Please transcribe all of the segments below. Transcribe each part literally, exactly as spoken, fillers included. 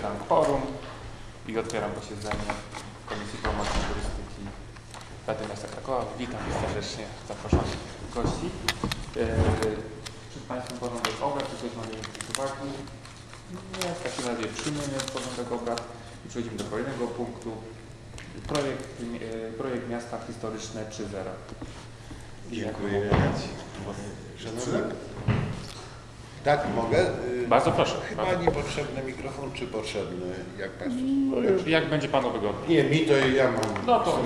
Stwierdzam kworum i otwieram posiedzenie Komisji Promocji Turystyki Rady Miasta Krakowa. Witam serdecznie zaproszonych gości. Przed Państwem porządek obrad, czy ktoś ma jakieś uwagi? Nie, w takim razie przyjmujemy porządek obrad i przechodzimy do kolejnego punktu. Projekt, projekt Miasta Historyczne trzy zero. Dziękuję. Szanowni. Tak, mogę? Bardzo proszę. Chyba bardzo. niepotrzebny mikrofon, czy potrzebny? Jak Państwo? No, jak będzie Panu wygodnie. Nie, mi to ja mam. No to-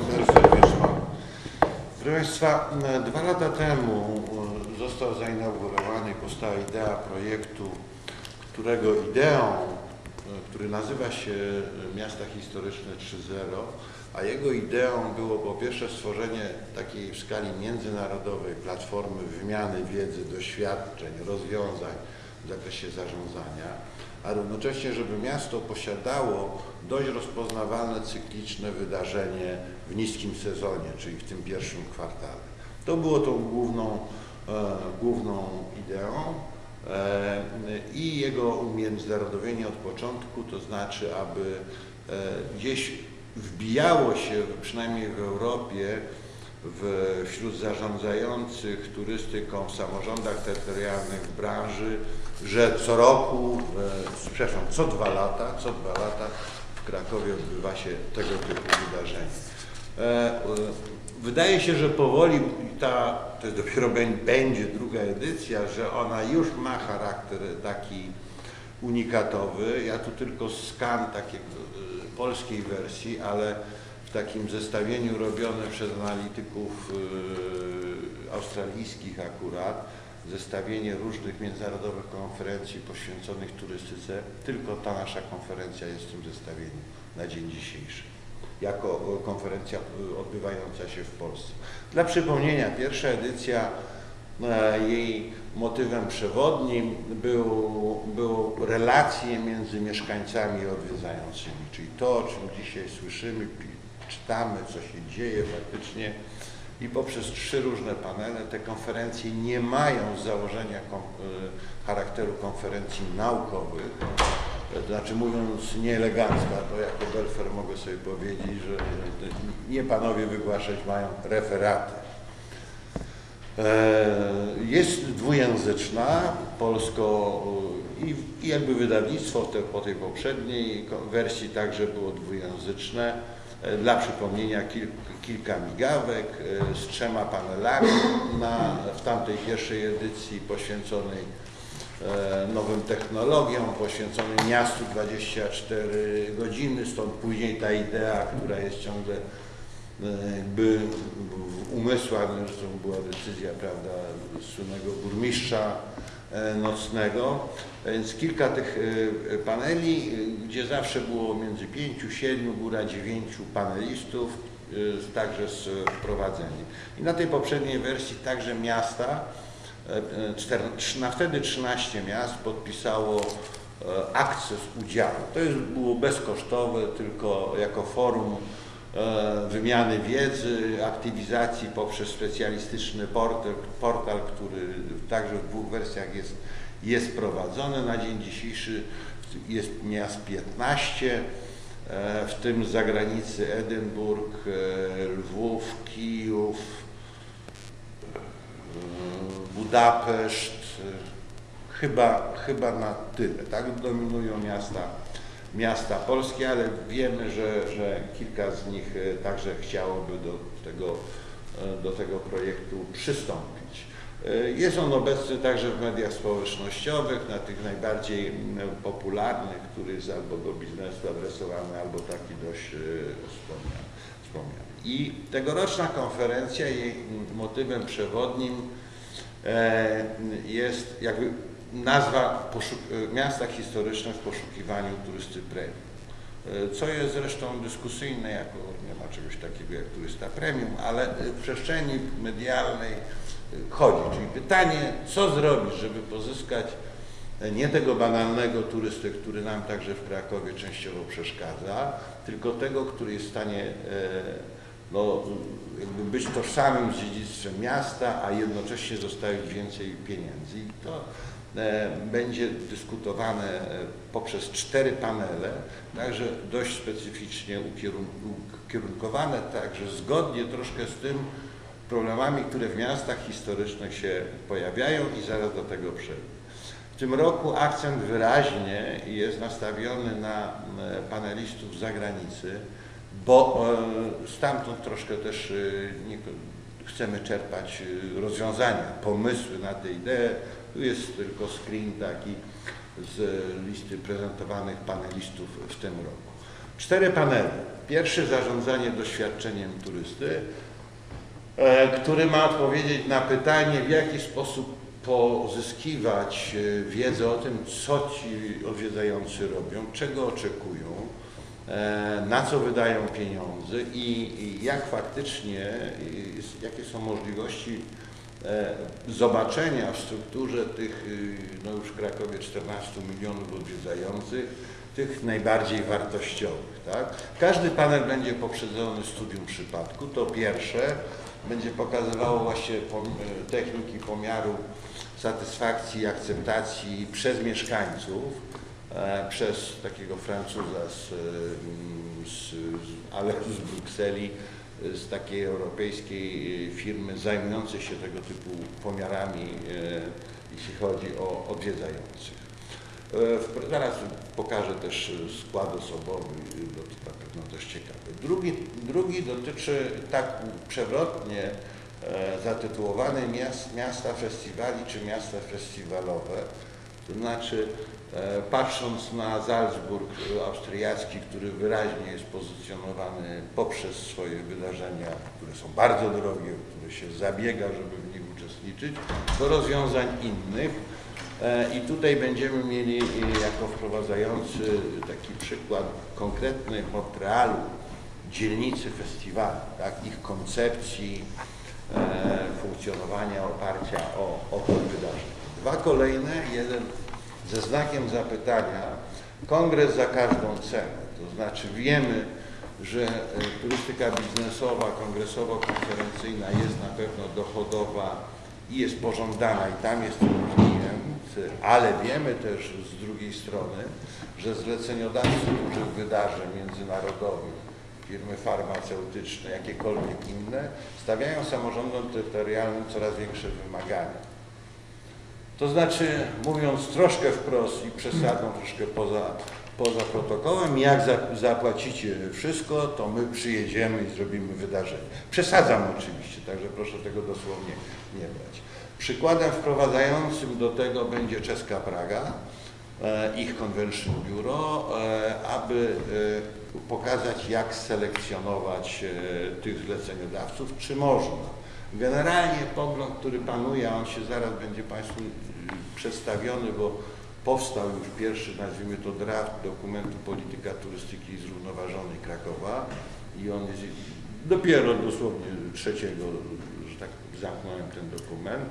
Proszę Państwa, dwa lata temu został zainaugurowany, powstała idea projektu, którego ideą, który nazywa się Miasta Historyczne trzy zero, a jego ideą było po pierwsze stworzenie takiej w skali międzynarodowej platformy wymiany wiedzy, doświadczeń, rozwiązań w zakresie zarządzania, a równocześnie, żeby miasto posiadało dość rozpoznawalne, cykliczne wydarzenie w niskim sezonie, czyli w tym pierwszym kwartale. To było tą główną, e, główną ideą e, i jego umiędzynarodowienie od początku, to znaczy, aby e, gdzieś wbijało się, przynajmniej w Europie, w, wśród zarządzających turystyką w samorządach terytorialnych, w branży, że co roku, e, przepraszam, co dwa lata, co dwa lata w Krakowie odbywa się tego typu wydarzenie. E, e, wydaje się, że powoli ta, to jest dopiero będzie druga edycja, że ona już ma charakter taki unikatowy. Ja tu tylko skan takiego polskiej wersji, ale w takim zestawieniu robionym przez analityków yy, australijskich akurat, zestawienie różnych międzynarodowych konferencji poświęconych turystyce, tylko ta nasza konferencja jest w tym zestawieniu na dzień dzisiejszy, jako konferencja odbywająca się w Polsce. Dla przypomnienia, pierwsza edycja, jej motywem przewodnim był, było relacje między mieszkańcami i odwiedzającymi, czyli to, o czym dzisiaj słyszymy, czytamy, co się dzieje faktycznie, i poprzez trzy różne panele. Te konferencje nie mają z założenia kom, charakteru konferencji naukowych, to znaczy, mówiąc nieelegancko, to jako Belfer mogę sobie powiedzieć, że nie panowie wygłaszać mają referaty. Jest dwujęzyczna, polsko i, i jakby wydawnictwo te, po tej poprzedniej wersji także było dwujęzyczne. Dla przypomnienia kil, kilka migawek z trzema panelami na, w tamtej pierwszej edycji poświęconej nowym technologiom, poświęconej miastu dwadzieścia cztery godziny, stąd później ta idea, która jest ciągle jakby w umysłach, zresztą była decyzja, prawda, słynnego burmistrza nocnego, więc kilka tych paneli, gdzie zawsze było między pięciu, siedmiu, góra dziewięciu panelistów, także z wprowadzeniem. I na tej poprzedniej wersji także miasta, na wtedy trzynaście miast podpisało akces udziału. To jest, było bezkosztowe, tylko jako forum wymiany wiedzy, aktywizacji poprzez specjalistyczny portal, portal, który także w dwóch wersjach jest, jest prowadzony. Na dzień dzisiejszy jest miast piętnaście, w tym z zagranicy Edynburg, Lwów, Kijów, Budapeszt, chyba, chyba na tyle. Tak dominują miasta miasta polskie, ale wiemy, że, że kilka z nich także chciałoby do tego, do tego projektu przystąpić. Jest on obecny także w mediach społecznościowych, na tych najbardziej popularnych, który jest albo do biznesu adresowany, albo taki dość wspomniany. I tegoroczna konferencja, jej motywem przewodnim jest jakby nazwa Miasta Historyczne w poszukiwaniu turysty premium, co jest zresztą dyskusyjne, jako nie ma czegoś takiego jak turysta premium, ale w przestrzeni medialnej chodzi. Czyli pytanie, co zrobić, żeby pozyskać nie tego banalnego turystę, który nam także w Krakowie częściowo przeszkadza, tylko tego, który jest w stanie no, jakby być tożsamym z dziedzictwem miasta, a jednocześnie zostawić więcej pieniędzy. I to będzie dyskutowane poprzez cztery panele, także dość specyficznie ukierunkowane, także zgodnie troszkę z tym problemami, które w miastach historycznych się pojawiają i zaraz do tego przejdę. W tym roku akcent wyraźnie jest nastawiony na panelistów z zagranicy, bo stamtąd troszkę też chcemy czerpać rozwiązania, pomysły na te idee. Tu jest tylko screen taki z listy prezentowanych panelistów w tym roku. Cztery panele. Pierwszy, zarządzanie doświadczeniem turysty, który ma odpowiedzieć na pytanie, w jaki sposób pozyskiwać wiedzę o tym, co ci odwiedzający robią, czego oczekują, na co wydają pieniądze i jak faktycznie, jakie są możliwości zobaczenia w strukturze tych, no już w Krakowie czternastu milionów odwiedzających, tych najbardziej wartościowych. Tak? Każdy panel będzie poprzedzony studium przypadku. To pierwsze będzie pokazywało właśnie techniki pomiaru satysfakcji i akceptacji przez mieszkańców, przez takiego Francuza z, z, ale z Brukseli, z takiej europejskiej firmy zajmującej się tego typu pomiarami, jeśli chodzi o odwiedzających. Zaraz pokażę też skład osobowy, to na pewno dość ciekawe. Drugi, drugi dotyczy tak przewrotnie zatytułowany miast, miasta festiwali czy miasta festiwalowe, to znaczy patrząc na Salzburg austriacki, który wyraźnie jest pozycjonowany poprzez swoje wydarzenia, które są bardzo drogie, które się zabiega, żeby w nich uczestniczyć, do rozwiązań innych. I tutaj będziemy mieli jako wprowadzający taki przykład konkretny Montrealu, dzielnicy festiwali, tak, ich koncepcji, e, funkcjonowania, oparcia o, o to wydarzenie. Dwa kolejne, jeden ze znakiem zapytania, kongres za każdą cenę, to znaczy wiemy, że turystyka biznesowa, kongresowo-konferencyjna jest na pewno dochodowa i jest pożądana i tam jest ten klient, ale wiemy też z drugiej strony, że zleceniodawcy dużych wydarzeń międzynarodowych, firmy farmaceutyczne, jakiekolwiek inne, stawiają samorządom terytorialnym coraz większe wymagania. To znaczy, mówiąc troszkę wprost i przesadą, troszkę poza, poza protokołem, jak za, zapłacicie wszystko, to my przyjedziemy i zrobimy wydarzenie. Przesadzam oczywiście, także proszę tego dosłownie nie brać. Przykładem wprowadzającym do tego będzie czeska Praga, ich Convention Bureau, aby pokazać, jak selekcjonować tych zleceniodawców, czy można. Generalnie pogląd, który panuje, on się zaraz będzie Państwu przedstawiony, bo powstał już pierwszy, nazwijmy to draft dokumentu Polityka Turystyki Zrównoważonej Krakowa i on jest dopiero dosłownie trzeciego, że tak zamknąłem ten dokument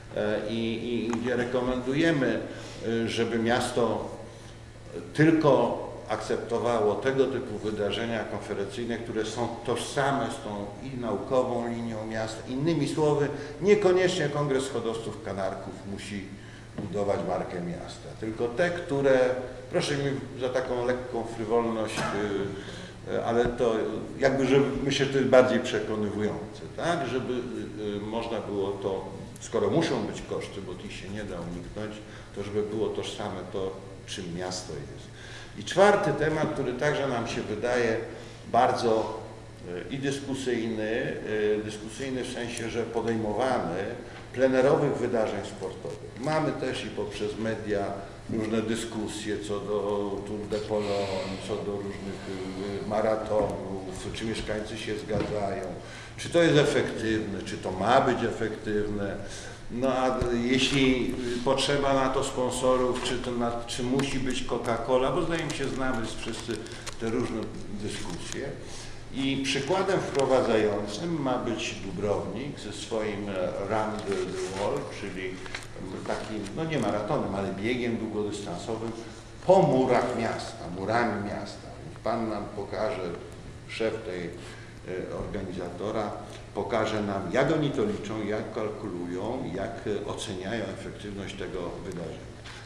i, i gdzie rekomendujemy, żeby miasto tylko akceptowało tego typu wydarzenia konferencyjne, które są tożsame z tą i naukową linią miasta. Innymi słowy, niekoniecznie Kongres Hodowców Kanarków musi budować markę miasta, tylko te, które, proszę mi za taką lekką frywolność, ale to jakby, żeby, myślę, że to jest bardziej przekonywujące, tak, żeby można było to, skoro muszą być koszty, bo tych się nie da uniknąć, to żeby było tożsame to, czym miasto jest. I czwarty temat, który także nam się wydaje bardzo i dyskusyjny, dyskusyjny w sensie, że podejmowany, plenerowych wydarzeń sportowych. Mamy też i poprzez media różne dyskusje co do Tour de Pologne, co do różnych maratonów, czy mieszkańcy się zgadzają, czy to jest efektywne, czy to ma być efektywne. No a jeśli potrzeba na to sponsorów, czy, to na, czy musi być Coca-Cola, bo zdaje mi się, znamy wszyscy te różne dyskusje. I przykładem wprowadzającym ma być Dubrownik ze swoim Run the Wall, czyli takim, no nie maratonem, ale biegiem długodystansowym po murach miasta, murami miasta. Pan nam pokaże, szef tej organizatora, pokaże nam, jak oni to liczą, jak kalkulują, jak oceniają efektywność tego wydarzenia.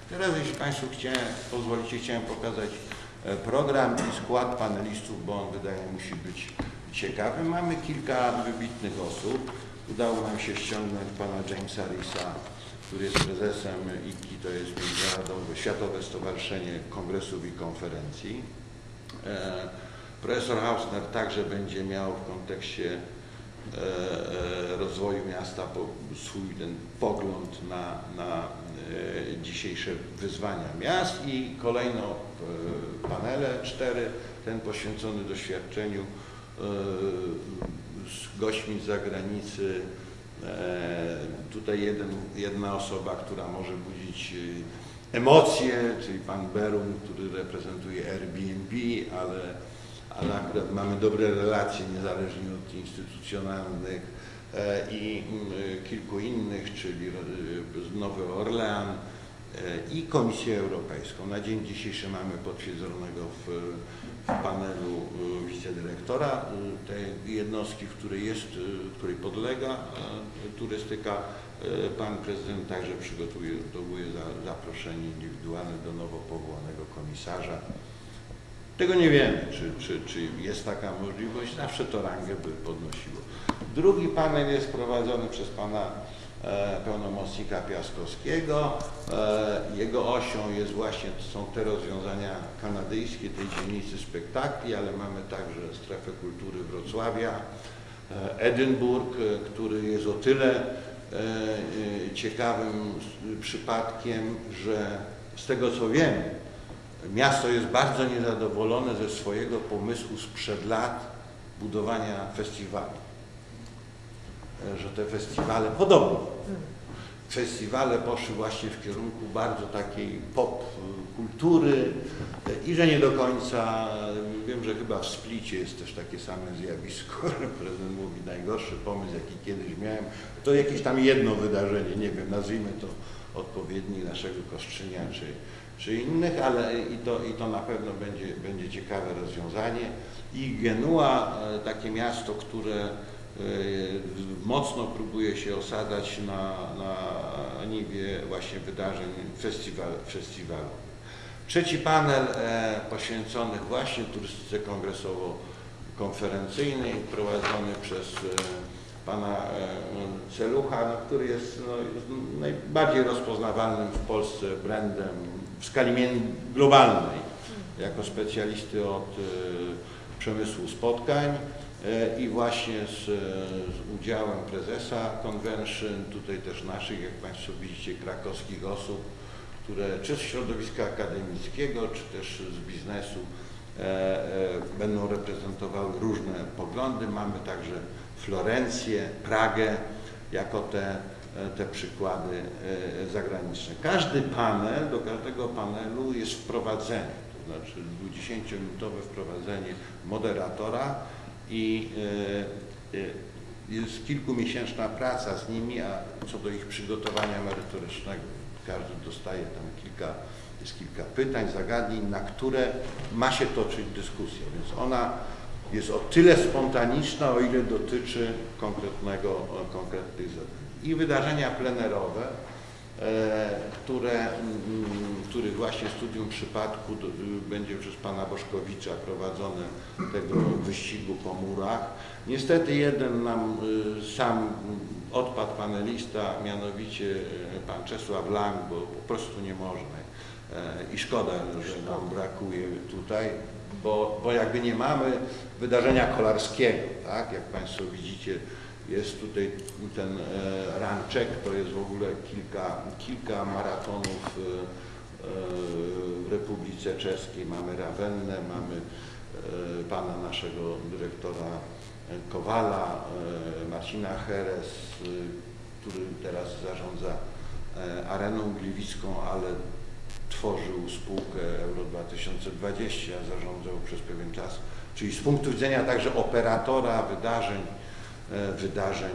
Teraz, jeśli Państwo chciałem, pozwolicie, chciałem pokazać program i skład panelistów, bo on, wydaje mi się, musi być ciekawy. Mamy kilka wybitnych osób. Udało nam się ściągnąć pana Jamesa Reesa, który jest prezesem I K I, to jest Międzynarodowe Światowe Stowarzyszenie Kongresów i Konferencji. E, profesor Hausner także będzie miał w kontekście e, e, rozwoju miasta po, swój ten pogląd na, na e, dzisiejsze wyzwania miast i kolejno e, panele, cztery, ten poświęcony doświadczeniu e, z gośćmi z zagranicy. E, tutaj jeden, jedna osoba, która może budzić emocje, czyli pan Berun, który reprezentuje Airbnb, ale, ale akurat mamy dobre relacje niezależnie od instytucjonalnych e, i m, kilku innych, czyli e, Nowy Orlean e, i Komisję Europejską. Na dzień dzisiejszy mamy potwierdzonego w, w panelu e, wicedyrektora e, tej jednostki, w której jest, e, której podlega e, turystyka. Pan prezydent także przygotuje za, zaproszenie indywidualne do nowo powołanego komisarza. Tego nie wiemy, czy, czy, czy jest taka możliwość. Zawsze to rangę by podnosiło. Drugi panel jest prowadzony przez pana e, pełnomocnika Piaskowskiego. E, jego osią jest właśnie, są te rozwiązania kanadyjskie, tej dzielnicy spektakli, ale mamy także strefę kultury Wrocławia, e, Edynburg, e, który jest o tyle ciekawym przypadkiem, że z tego co wiem, miasto jest bardzo niezadowolone ze swojego pomysłu sprzed lat budowania festiwali. Że te festiwale, podobno, festiwale poszły właśnie w kierunku bardzo takiej pop kultury i że nie do końca, wiem, że chyba w Splicie jest też takie same zjawisko, prezydent mówi, najgorszy pomysł, jaki kiedyś miałem, to jakieś tam jedno wydarzenie, nie wiem, nazwijmy to odpowiedni naszego Kostrzynia czy, czy innych, ale i to, i to na pewno będzie, będzie ciekawe rozwiązanie. I Genua, takie miasto, które mocno próbuje się osadzać na, na niwie właśnie wydarzeń festiwal, festiwalu. Trzeci panel e, poświęcony właśnie turystyce kongresowo-konferencyjnej, prowadzony przez e, pana e, Celucha, no, który jest, no, jest najbardziej rozpoznawalnym w Polsce brandem w skali globalnej, jako specjalisty od e, przemysłu spotkań. I właśnie z, z udziałem prezesa Convention, tutaj też naszych, jak Państwo widzicie, krakowskich osób, które czy z środowiska akademickiego, czy też z biznesu e, e, będą reprezentowały różne poglądy. Mamy także Florencję, Pragę jako te, te przykłady e, zagraniczne. Każdy panel, do każdego panelu jest wprowadzenie, to znaczy dwudziestominutowe wprowadzenie moderatora, i y, y, jest kilkumiesięczna praca z nimi, a co do ich przygotowania merytorycznego, każdy dostaje tam kilka, jest kilka pytań, zagadnień, na które ma się toczyć dyskusja, więc ona jest o tyle spontaniczna, o ile dotyczy konkretnego, konkretnych zadań. I wydarzenia plenerowe, które, których właśnie studium przypadku będzie przez pana Boszkowicza prowadzone, tego wyścigu po murach. Niestety jeden nam sam odpadł panelista, mianowicie pan Czesław Lang, bo po prostu nie można i szkoda, że nam brakuje tutaj, bo, bo jakby nie mamy wydarzenia kolarskiego, tak, jak Państwo widzicie. Jest tutaj ten e, ranczek, to jest w ogóle kilka, kilka maratonów e, e, w Republice Czeskiej. Mamy Rawennę, mamy e, pana naszego dyrektora Kowala, e, Marcina Heres, e, który teraz zarządza e, Areną Gliwicką, ale tworzył spółkę Euro dwa tysiące dwadzieścia, zarządzał przez pewien czas, czyli z punktu widzenia także operatora wydarzeń, wydarzeń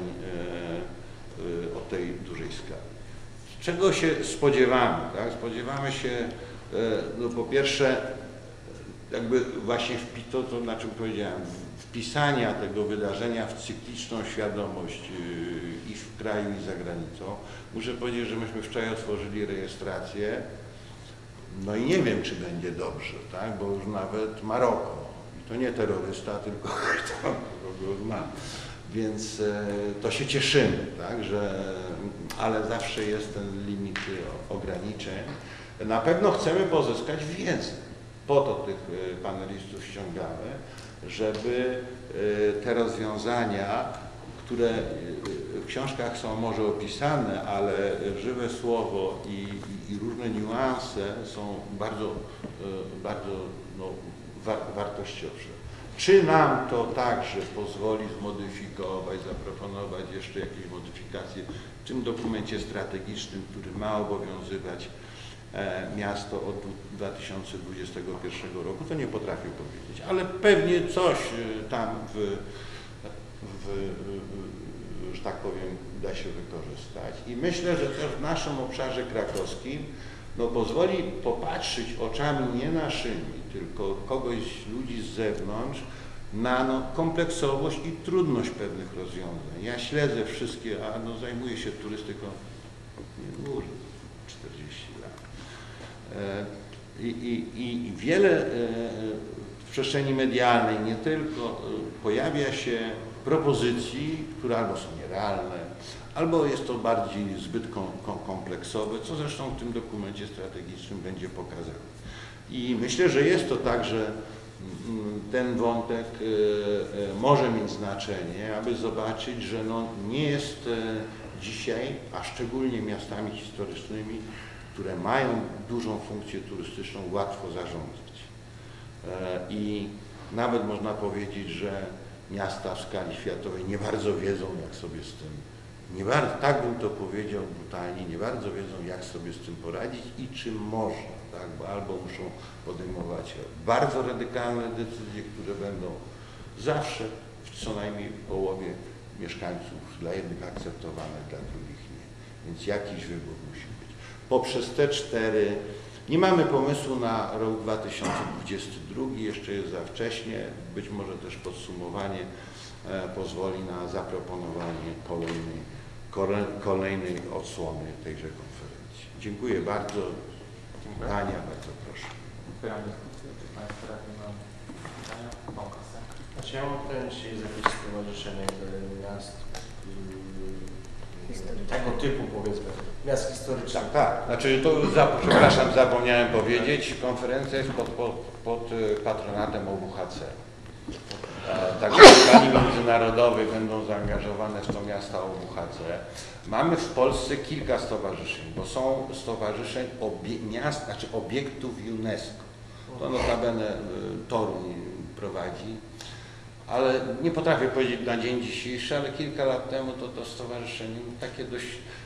o tej dużej skali. Czego się spodziewamy? Tak? Spodziewamy się, no po pierwsze, jakby właśnie to, to na czym powiedziałem, wpisania tego wydarzenia w cykliczną świadomość i w kraju, i za granicą. Muszę powiedzieć, że myśmy wczoraj otworzyli rejestrację No i nie wiem, czy będzie dobrze, tak? Bo już nawet Maroko, i to nie terrorysta, tylko ktoś kogo zna. Więc e, to się cieszymy, tak? Że, ale zawsze jest ten limit ograniczeń. Na pewno chcemy pozyskać wiedzę. Po to tych panelistów ściągamy, żeby te rozwiązania, które w książkach są może opisane, ale żywe słowo i, i, i różne niuanse są bardzo, bardzo no, wa wartościowe. Czy nam to także pozwoli zmodyfikować, zaproponować jeszcze jakieś modyfikacje w tym dokumencie strategicznym, który ma obowiązywać miasto od dwa tysiące dwudziestego pierwszego roku, to nie potrafię powiedzieć, ale pewnie coś tam w, w, że tak powiem, da się wykorzystać. I myślę, że też w naszym obszarze krakowskim no, pozwoli popatrzeć oczami nie naszymi, tylko kogoś, ludzi z zewnątrz, na no, kompleksowość i trudność pewnych rozwiązań. Ja śledzę wszystkie, a no, zajmuję się turystyką nie dłużej, czterdzieści lat. I, i, I wiele w przestrzeni medialnej nie tylko pojawia się propozycji, które albo są nierealne, albo jest to bardziej zbyt kompleksowe, co zresztą w tym dokumencie strategicznym będzie pokazane. I myślę, że jest to także ten wątek może mieć znaczenie, aby zobaczyć, że no nie jest dzisiaj, a szczególnie miastami historycznymi, które mają dużą funkcję turystyczną, łatwo zarządzać. I nawet można powiedzieć, że miasta w skali światowej nie bardzo wiedzą, jak sobie z tym, nie bardzo, tak bym to powiedział brutalnie, nie bardzo wiedzą, jak sobie z tym poradzić i czy można, tak? Bo albo muszą podejmować bardzo radykalne decyzje, które będą zawsze w co najmniej połowie mieszkańców dla jednych akceptowane, dla drugich nie. Więc jakiś wybór musi być. Poprzez te cztery nie mamy pomysłu na rok dwa tysiące dwudziesty drugi, jeszcze jest za wcześnie, być może też podsumowanie e, pozwoli na zaproponowanie kolejnej, kole, kolejnej odsłony tejże konferencji. Dziękuję bardzo. Dziękuję. Ania, bardzo proszę. Otwieram dyskusję. Czy Państwo radni mają pytania? Pan Kosek. Znaczy ja mam pytanie, czy jest jakieś stowarzyszenie miast yy, tego typu, powiedzmy, miast historycznych. Tak, tak. Znaczy to, za, przepraszam, zapomniałem powiedzieć, konferencja jest pod, pod, pod patronatem O W H C. Także w skali międzynarodowej będą zaangażowane w to miasta O W H C. Mamy w Polsce kilka stowarzyszeń, bo są stowarzyszeń miast, znaczy obiektów UNESCO. To notabene Toruń prowadzi, ale nie potrafię powiedzieć na dzień dzisiejszy, ale kilka lat temu to to stowarzyszenie takie dość,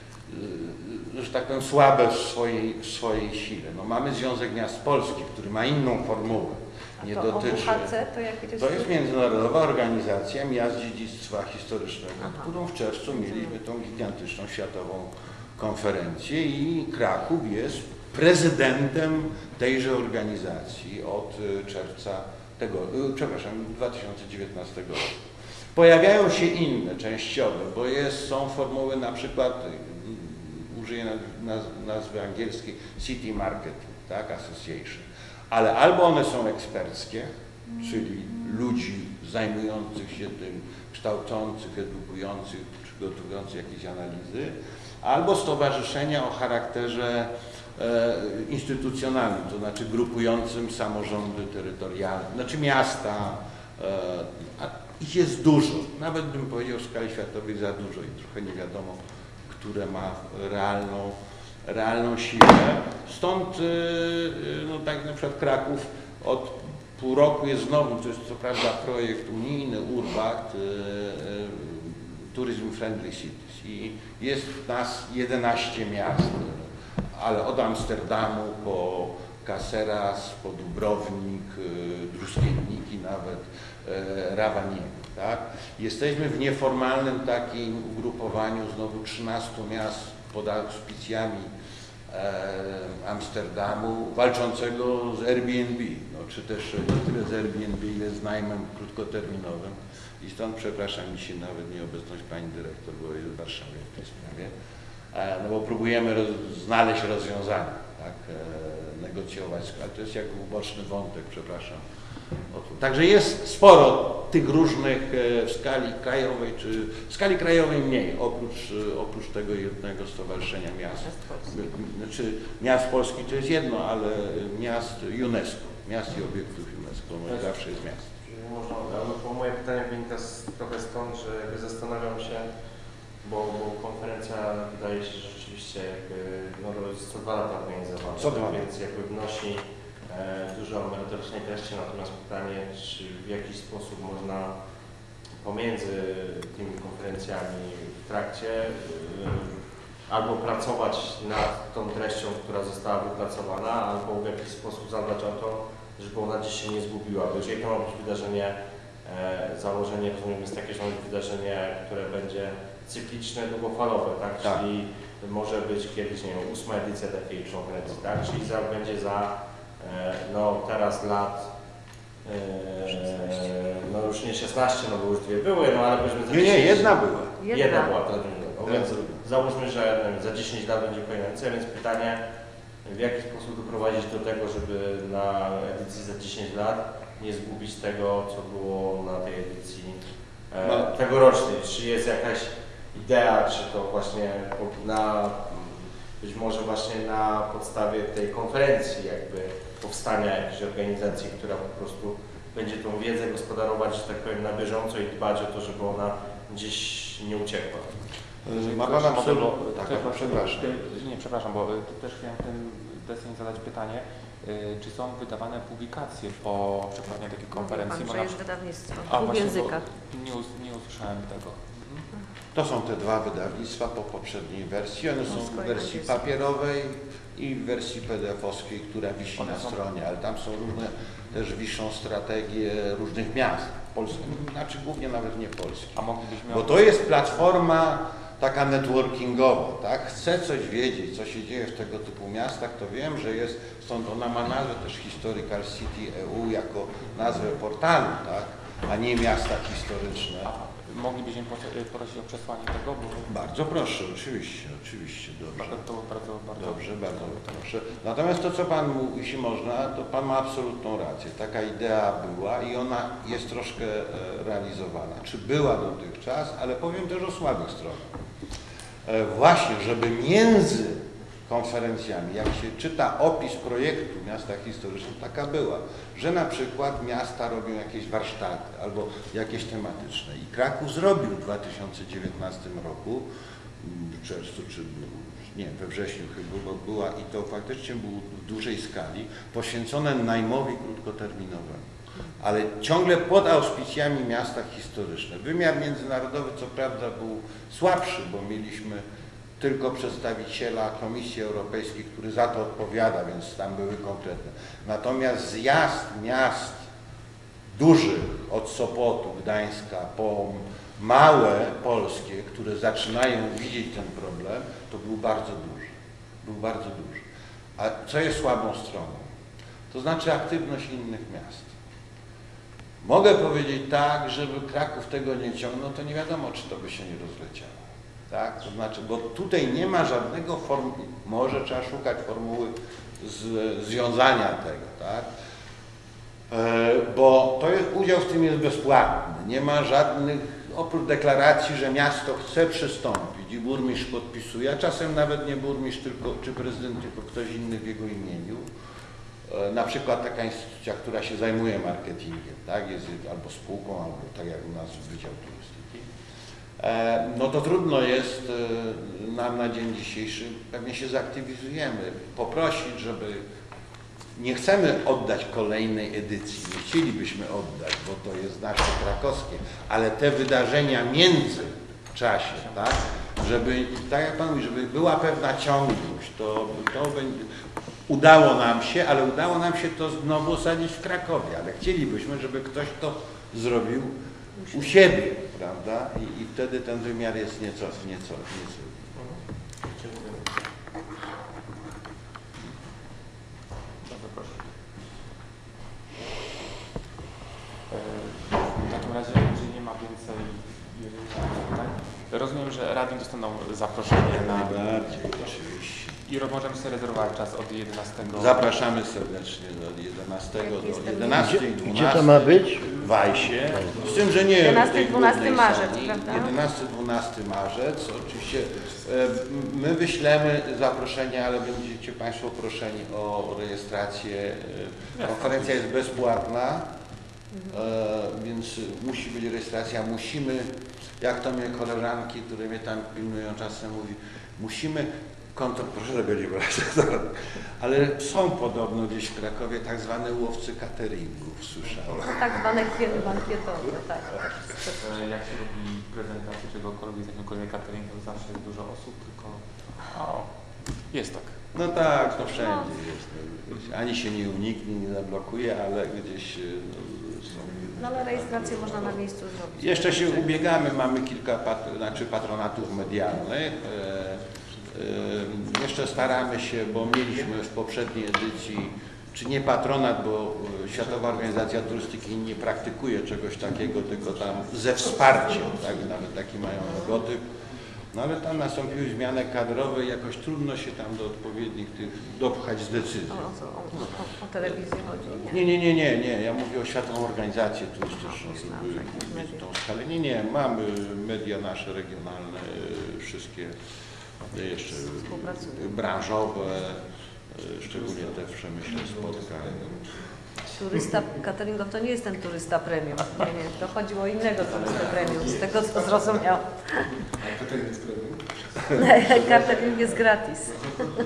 że tak powiem, słabe w swojej, w swojej sile. No, mamy Związek Miast Polskich, który ma inną formułę. Nie to dotyczy. O W H C to jak jest? To jest międzynarodowa organizacja miast dziedzictwa historycznego, Aha. którą w czerwcu mieliśmy tą gigantyczną światową konferencję i Kraków jest prezydentem tejże organizacji od czerwca tego, przepraszam, dwa tysiące dziewiętnastego roku. Pojawiają się inne, częściowe, bo jest, są formuły na przykład, użyję nazwy angielskiej City Marketing, tak, Association, ale albo one są eksperckie, czyli ludzi zajmujących się tym, kształcących, edukujących, przygotowujących jakieś analizy, albo stowarzyszenia o charakterze e, instytucjonalnym, to znaczy grupującym samorządy terytorialne, znaczy miasta, e, a ich jest dużo, nawet bym powiedział w skali światowej za dużo i trochę nie wiadomo, które ma realną, realną siłę. Stąd no, tak na przykład Kraków od pół roku jest znowu, to jest co prawda projekt unijny, Urbact, Tourism Friendly Cities i jest nas jedenaście miast, ale od Amsterdamu po Caceres, po Dubrownik, Druskienniki nawet, Ravaniemi, tak? Jesteśmy w nieformalnym takim ugrupowaniu znowu trzynastu miast pod auspicjami e, Amsterdamu, walczącego z Airbnb, no, czy też nie tyle z Airbnb, ile z najmem krótkoterminowym. I stąd przepraszam dzisiaj nawet nieobecność pani dyrektor, bo jest w Warszawie w tej sprawie, e, no bo próbujemy roz, znaleźć rozwiązania. tak, e, negocjować, ale to jest jak uboczny wątek, przepraszam. Także jest sporo tych różnych w skali krajowej, czy w skali krajowej mniej, oprócz, oprócz tego jednego stowarzyszenia miast. Znaczy miast Polski to jest jedno, ale miast UNESCO, miast i obiektów UNESCO, no zawsze jest miast. Można, no, bo moje pytanie wynika z, trochę stąd, że jakby zastanawiam się, bo, bo konferencja wydaje się, że rzeczywiście jakby, no, jest co dwa lata organizowana, Co dwa więc jakby wnosi e, dużo merytorycznej treści, natomiast pytanie, czy w jakiś sposób można pomiędzy tymi konferencjami w trakcie e, albo pracować nad tą treścią, która została wypracowana, albo w jakiś sposób zadbać o to, żeby ona gdzieś się nie zgubiła, bo jeżeli to ma być wydarzenie, e, założenie, rozumiem, jest takie, że ma być wydarzenie, które będzie cykliczne, długofalowe, tak? Tak. Czyli może być kiedyś, nie wiem, ósma edycja takiej konferencji, tak? Czyli za, będzie za, e, no teraz lat, e, no już nie szesnaście, no bo już dwie były, no ale powiedzmy za Nie, nie, dziesięć, jedna była. jedna, jedna była, to, no, więc druga. załóżmy, że no, za dziesięć lat będzie kolejna edycja, więc pytanie, w jaki sposób doprowadzić do tego, żeby na edycji za dziesięć lat nie zgubić tego, co było na tej edycji e, No. tegorocznej. Czy jest jakaś idea, czy to właśnie na, być może właśnie na podstawie tej konferencji jakby powstania jakiejś organizacji, która po prostu będzie tą wiedzę gospodarować, że tak powiem, na bieżąco i dbać o to, żeby ona gdzieś nie uciekła. Ma Pan absolutnie... Tak, Tak, przepraszam. Nie, przepraszam, bo y, też chciałem ten deseń zadać pytanie, y, czy są wydawane publikacje po przeprowadzeniu takiej konferencji? Pan, Bo że na jest przy- wydawnictwo w A, dwóch właśnie, bo językach. Nie, us, nie usłyszałem tego. To są te dwa wydawnictwa po poprzedniej wersji. One są w Swoje wersji angielskie. papierowej i w wersji P D F-owskiej, która wisi One na są- stronie, ale tam są różne, też wiszą strategie różnych miast, polskich, znaczy głównie nawet nie polskich. A moglibyśmy... Bo to jest platforma taka networkingowa, tak? Chcę coś wiedzieć, co się dzieje w tego typu miastach, to wiem, że jest, stąd ona ma nazwę też Historical City E U jako nazwę portalu, tak? A nie miasta historyczne. A moglibyśmy pos- prosić o przesłanie tego, bo Bardzo proszę, oczywiście, oczywiście, dobrze. bardzo, to bardzo, bardzo... Dobrze, bardzo proszę. Natomiast to, co Pan mówi, jeśli można, to Pan ma absolutną rację. Taka idea była i ona jest troszkę e, realizowana. Czy była dotychczas, ale powiem też o słabych stronach. E, właśnie, żeby między konferencjami, jak się czyta opis projektu miasta historycznego, taka była, że na przykład miasta robią jakieś warsztaty albo jakieś tematyczne. I Kraków zrobił w dwa tysiące dziewiętnastym roku, w czerwcu czy nie, we wrześniu chyba, bo była i to faktycznie było w dużej skali, poświęcone najmowi krótkoterminowemu. Ale ciągle pod auspicjami miasta historyczne. Wymiar międzynarodowy co prawda był słabszy, bo mieliśmy tylko przedstawiciela Komisji Europejskiej, który za to odpowiada, więc tam były konkretne. Natomiast zjazd miast dużych od Sopotu, Gdańska po małe polskie, które zaczynają widzieć ten problem, to był bardzo duży. Był bardzo duży. A co jest słabą stroną? To znaczy aktywność innych miast. Mogę powiedzieć tak, żeby Kraków tego nie ciągnął, to nie wiadomo, czy to by się nie rozleciało. Tak? To znaczy, bo tutaj nie ma żadnego form, może trzeba szukać formuły z, związania tego, tak? E, bo to jest, udział w tym jest bezpłatny. Nie ma żadnych, oprócz deklaracji, że miasto chce przystąpić i burmistrz podpisuje, a czasem nawet nie burmistrz, tylko, czy prezydent, tylko ktoś inny w jego imieniu. E, na przykład taka instytucja, która się zajmuje marketingiem, tak? Jest albo spółką, albo tak jak u nas Wydział Turystyki. No to trudno jest nam na dzień dzisiejszy, pewnie się zaktywizujemy, poprosić, żeby nie chcemy oddać kolejnej edycji, nie chcielibyśmy oddać, bo to jest nasze krakowskie, ale te wydarzenia między czasie, tak, żeby, tak jak Pan mówi, żeby była pewna ciągłość, to, to będzie, udało nam się, ale udało nam się to znowu osadzić w Krakowie, ale chcielibyśmy, żeby ktoś to zrobił u siebie, prawda? I, i wtedy ten wymiar jest nieco, nieco, nieco. Dziękuję. Bardzo proszę. E, W takim razie, jeżeli nie ma więcej pytań, rozumiem, że radni dostaną zaproszenie na... Najbardziej, oczywiście. I ro- możemy sobie rezerwować czas od jedenastego. Zapraszamy serdecznie od jedenastego do Jestem- jedenastej, Gdzie, dwunastej. gdzie to ma być? W Wajsie. Z tym, że nie jedenasty, w tej dwunasty głównej marzec, sali. prawda? jedenasty, dwunasty marzec. Oczywiście e, my wyślemy zaproszenie, ale będziecie Państwo proszeni o rejestrację. E, Konferencja jest bezpłatna, e, więc musi być rejestracja. Musimy, jak to mnie koleżanki, które mnie tam pilnują czasem mówi, musimy kontrol, proszę tego nie brać, ale są podobno gdzieś w Krakowie tak zwane łowcy cateringów, słyszałem. No, tak zwane kwiety bankietowe, tak. E, Jak się robi prezentację czegokolwiek z jakimkolwiek cateringiem, zawsze jest dużo osób, tylko o, jest tak. No tak, to wszędzie jest. No, ani się nie uniknie, nie zablokuje, ale gdzieś no, są. No ale rejestrację można na miejscu zrobić. Jeszcze się ubiegamy, mamy kilka pat, znaczy patronatów medialnych. E, e, jeszcze staramy się, bo mieliśmy w poprzedniej edycji, czy nie patronat, bo Światowa Organizacja Turystyki nie praktykuje czegoś takiego, tylko tam ze wsparciem, tak, nawet taki mają logotyp. No ale tam nastąpiły zmiany kadrowe i jakoś trudno się tam do odpowiednich tych dopchać z decyzją. O, o, o, o telewizję chodzi? Nie, nie, nie, nie, nie. Ja mówię o Światową Organizację Turystyczną, żeby mieć tą skalę. Nie, nie, mamy media nasze regionalne, wszystkie jeszcze branżowe, szczególnie te w przemyśle spotkań. Turysta cateringowy to nie jest ten turysta premium. Nie, nie, to chodziło o innego turystę premium, z tego co zrozumiałam. Catering jest premium? Catering jest gratis. E,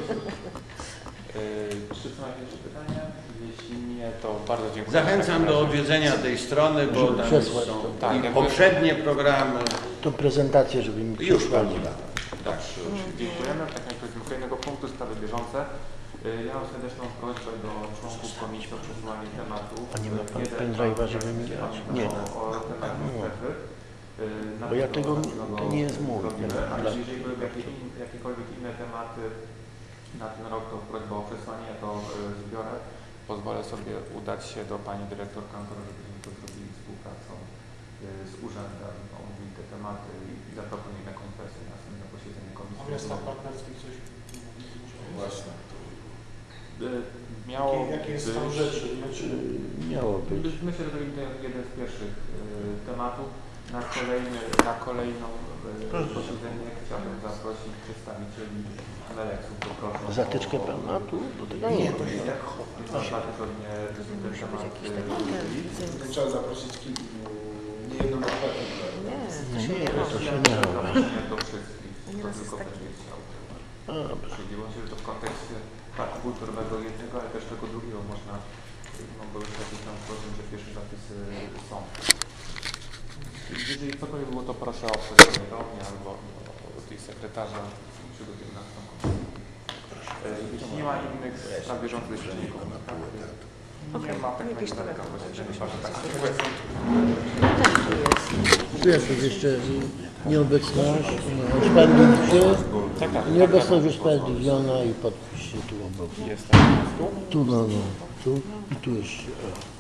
Czy są jakieś pytania? Jeśli nie, to bardzo dziękuję. Zachęcam do odwiedzenia tej strony, bo Żeby tam przesłać są to. Tak, i jakby- poprzednie programy. Tą prezentację, żeby mi Już przesłali. Pani da. Tak. Dziękujemy. Tak jak powiedziałem, kolejnego punktu sprawy bieżące. Y, Ja mam serdeczną prośbę do członków komisji o przesuwanie tematu. A nie ma pan Jeden pendrive'a, pan żeby mi dać? pamięta Nie. O, o temacie No. strefy. Y, na Bo ja pewno- tego- na pewno to go nie jest mój zrobimy. temat. A Dla- jeżeli byłyby jakie, in- jakiekolwiek inne tematy na ten rok, to prośba o przesłanie, ja to y, zbiorę. Pozwolę sobie udać się do pani dyrektor kantoru, żebyśmy to zrobili współpracą y, z urzędem, omówili te tematy i, i zaproponowali na konferencję na następne posiedzenie A komisji. w miastach partnerskich coś właśnie. Y, Miało Jaki, jaki jest stan być- rzeczy? Znaczy, Miało być. Myślę, że to będzie jeden z pierwszych y, tematów. Na, kolejny, na kolejną y, posiedzenie chciałbym zaprosić przedstawicieli Meleksu, poproszę o- Zatyczkę o- pana tu? Do tego Nie, nie. to jest jak Za dwa tygodnie ten temat jakiś y, taki ten- nie trzeba zaprosić kilku, nie jedną ofertę. Nie, No to się nie, nie to robi. się nie robi. zaproszenie do wszystkich, kto Nieraz tylko jest taki- będzie chciał. A, dobra. Przyjęło się, że to w kontekście parku kulturowego jednego, ale też tego drugiego można, no bo już jakiś tam problem, że pierwsze zapisy są. Jeżeli cokolwiek było, to proszę o przesłanie do mnie albo do tych sekretarza, przygotujemy na tą konferencję. Jeśli nie ma innych spraw bieżących, jeszcze nie komunikacji. Nie ma tak Jakieś jak daleka telefony. posiedzenie, bardzo tak dziękuję. Tu jest jeszcze nieobecność, usprawiedliwicie, Tak, tak. nieobecność usprawiedliwiona i podpis się tu obok. Jest tak. Tu, no, no, tu i tu jeszcze. O.